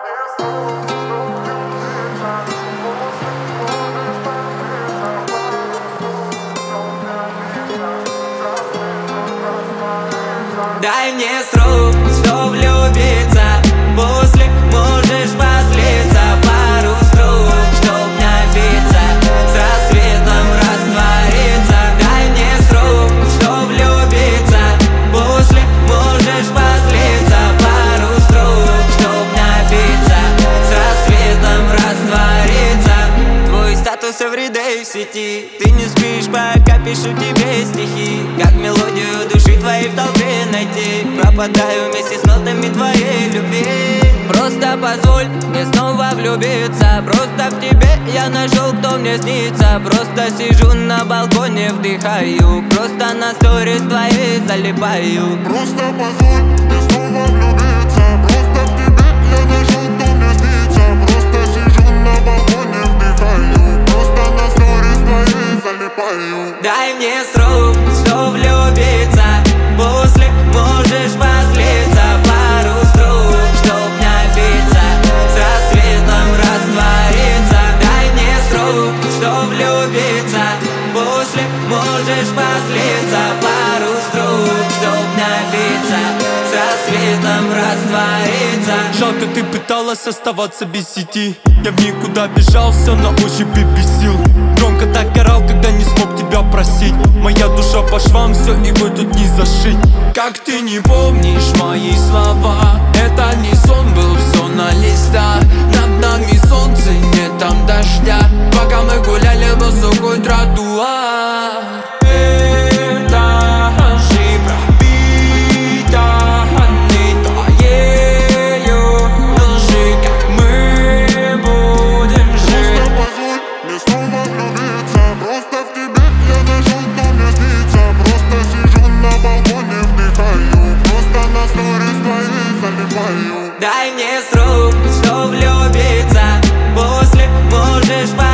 Дай мне срок, что влюбиться. После можешь позлиться. Пару строк, чтоб напиться, с рассветом раствориться. Дай мне срок, что влюбиться. После можешь позлиться. Пару строк, чтоб напиться, с рассветом раствориться. Твой статус everyday в сети. Ты не спишь, пока пишу тебе стихи. Как мелодию души твоей в толпе найти. Пропадаю вместе с нотами твоей любви. Просто позволь мне снова влюбиться. Просто в тебе я нашел, кто мне снится. Просто сижу на балконе, вдыхаю. Просто на сторис твоей залипаю. Просто позволь мне снова влюбиться. Просто в тебе я нашел, кто мне снится. Просто сижу на балконе, вдыхаю. Просто на сторис твоей залипаю. Дай мне срок, что влюбиться. После можешь позлиться. Пару строк, чтоб напиться, с рассветом раствориться. Дай мне срок, что влюбиться. После можешь позлиться. Пару строк, чтоб напиться, с рассветом раствориться. Жалко, ты пыталась оставаться без сети. Я в никуда бежал, все на ощупь и бесил. Громко так орал, когда не смог тебя просить. Моя душа по швам, все, его тут не зашить. Как ты не помнишь мои слова? Это не сон был, все на листах. Над нами солнце, нет там дождя. Пока мы гуляли по сухой тротуар. Это ошибка бита, не твоею лжи. Как мы будем жить? Просто позволь мне снова влюбиться. Просто в тебе я нашел, кто мне снится. Просто сижу на балконе, вдыхаю. Просто на сторис твоей залипаю. Дай мне срок, что влюбиться. После можешь